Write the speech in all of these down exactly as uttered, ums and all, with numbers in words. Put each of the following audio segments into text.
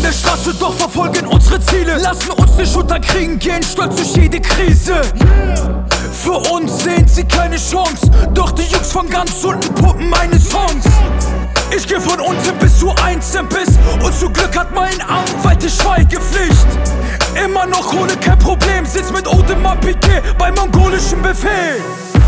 der Straße, doch verfolgen unsere Ziele. Lassen uns nicht unterkriegen, gehen stolz durch jede Krise. Für uns sehen sie keine Chance, doch die Jungs von ganz unten pumpen meine Songs. Ich geh von unten bis zu einzeln bis, und zum Glück hat mein Anwalt die Schweigepflicht. Immer noch ohne kein Problem, sitz mit Audemars Piguet beim mongolischen Befehl.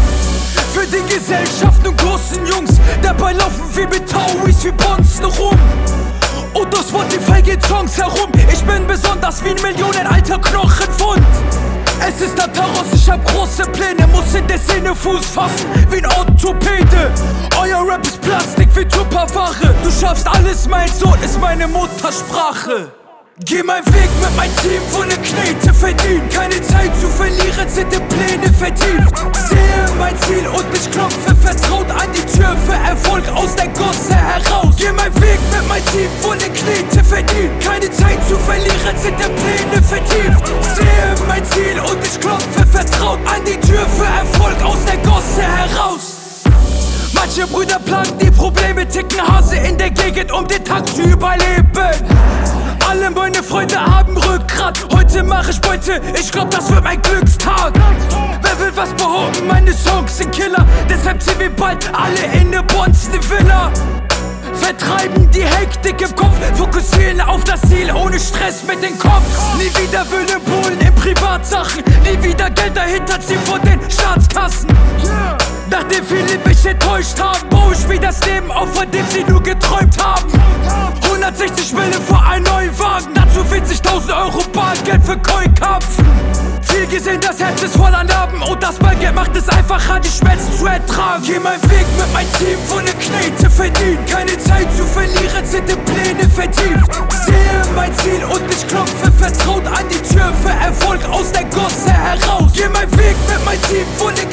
Für die Gesellschaft und großen Jungs, dabei laufen wir mit Tauis wie Bonzen rum. Und aus Spotify geht Songs herum, ich bin besonders wie ein millionenalter Knochenfund. Es ist der Taros, ich hab große Pläne, muss in der Szene Fuß fassen wie ein Orthopäde. Euer Rap ist Plastik wie Tupperware, du schaffst alles, mein Sohn, ist meine Muttersprache. Geh mein Weg mit meinem Team, wo ne Knete verdient. Keine Zeit zu verlieren, sind die Pläne vertieft. Sehe mein Ziel und ich klopfe vertraut an die Tür für Erfolg aus der Gosse heraus. Geh mein Weg mit meinem Team, wo ne Knete verdient. Keine Zeit zu verlieren, sind die Pläne vertieft. Sehe mein Ziel und ich klopfe vertraut an die Tür für Erfolg aus der Gosse heraus. Manche Brüder plagen die Probleme, ticken Hase in der Gegend, um den Tag zu überleben. Alle meine Freunde haben Rückgrat, heute mach ich Beute, ich glaub das wird mein Glückstag. Wer will was behaupten, meine Songs sind Killer, deshalb ziehen wir bald alle in ne Bonzen-Villa. Vertreiben die Hektik im Kopf, fokussieren auf das Ziel, ohne Stress mit dem Kopf. Nie wieder Wille-Bullen in Privatsachen, nie wieder Geld dahinter ziehen von den Staatskassen. Nachdem viele mich enttäuscht haben, baue ich mir das Leben auf, von dem sie nur geträumt haben. hundertsechzig Mille für einen neuen Wagen, dazu vierzigtausend Euro Bargeld für Keukarpfen. Viel gesehen, das Herz ist voller Narben, und das Bargeld macht es einfacher, die Schmerzen zu ertragen. Geh mein Weg mit meinem Team, wo ne Knete verdient. Keine Zeit zu verlieren, sind die Pläne vertieft. Sehe mein Ziel und ich klopfe vertraut an die Tür für Erfolg aus der Gosse heraus. Geh mein Weg mit meinem Team, wo ne